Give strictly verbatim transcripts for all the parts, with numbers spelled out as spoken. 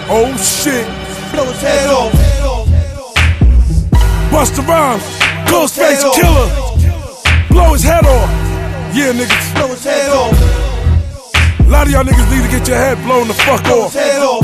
Oh shit. Blow his head off. Busta Rhymes, Ghostface Killer. Blow his head off. Yeah, niggas. Blow his head off. A lot of y'all niggas need to get your head blown the fuck Blow off. his head off.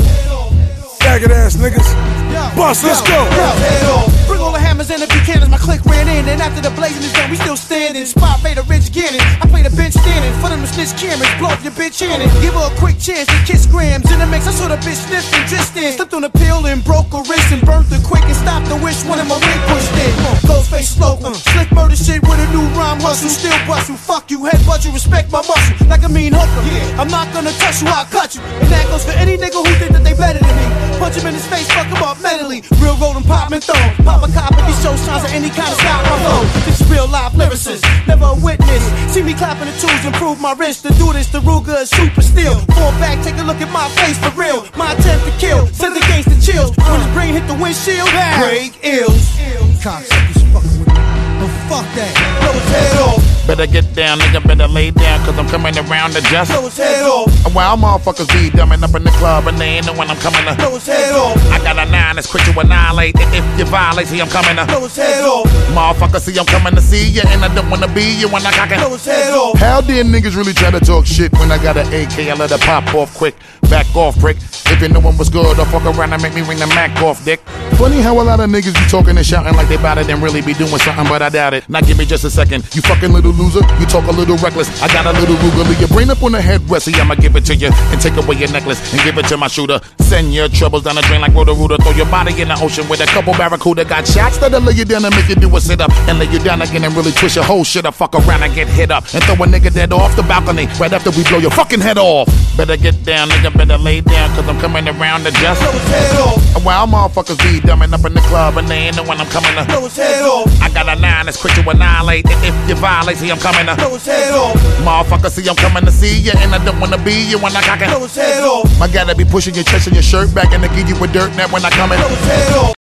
Faggot ass niggas. Bust, let's go. Bring all the hammers and the Buchanans, my clique ran in. And after the blazing is done, we still standing. Spot Vader, Rich Gannon. I play the bench standing. For them to snitch cameras, blow up your bitch in it. Give her a quick chance to kiss grams. In the mix, I saw the bitch sniffing, just in. Slipped on the pill and broke her wrist and burnt her quick and stopped the wish. One of my wing pushed in. Ghostface slow, uh, slick murder shit with a new rhyme hustle. Still bust you, fuck you, headbutt you, respect my muscle. Like a mean hooker. Yeah. I'm not gonna touch you, I'll cut you. And that goes for any nigga who think that they better than me. Punch him in his face, fuck him up mentally. Real roll and pop and throw. Pop a cop if he shows signs of any kind of style. My flow. This is real life lyricist, never a witness. See me clapping the tools, improve my wrist. To do this, the Ruger is super steel. Fall back, take a look at my face for real. My attempt to kill, send the gangsta chills. When his brain hit the windshield, break ills. Cocksuckers fucking with me. No, fuck that. Blow his head off. Better get down, nigga, better lay down, cause I'm coming around to just Blow his head off. While motherfuckers be dumbing up in the club and they ain't know when I'm coming to Blow his head off. I got a nine that's quick to annihilate. If if you violate, see I'm coming to Blow his head off. Motherfucker, see I'm coming to see you, and I don't wanna be you when I cock it. Blow his head off. How dare niggas really try to talk shit when I got an A K? I let it pop off quick. Back off, prick. If you know one was good, I'll fuck around and make me ring the Mac off, dick. Funny how a lot of niggas be talking and shouting like they bout it and really be doing something, but I doubt it. Now give me just a second. You fucking little loser, you talk a little reckless. I got a little Ruger, leave your brain up on the headrest. See, I'ma give it to you and take away your necklace and give it to my shooter. Send your troubles down the drain like Roto-Rooter. Throw your body in the ocean with a couple Barracuda. Got shots that'll lay you down and make you do a sit up and lay you down again and really twist your whole shit up. Fuck around and get hit up and throw a nigga dead off the balcony right after we blow your fucking head off. Better get down, nigga, better lay down, cause I'm coming around to just Blow his head off. While motherfuckers be dumbing up in the club and they ain't know when I'm coming to Blow his head off. I got a nine that's quick to annihilate. If if you violate, see I'm coming to Blow his head off. Motherfucker, see I'm coming to see you, and I don't wanna be you when I cock it. Blow his head off. I gotta be pushing your chest and your shirt back and to give you a dirt net when I come in. Blow his head off.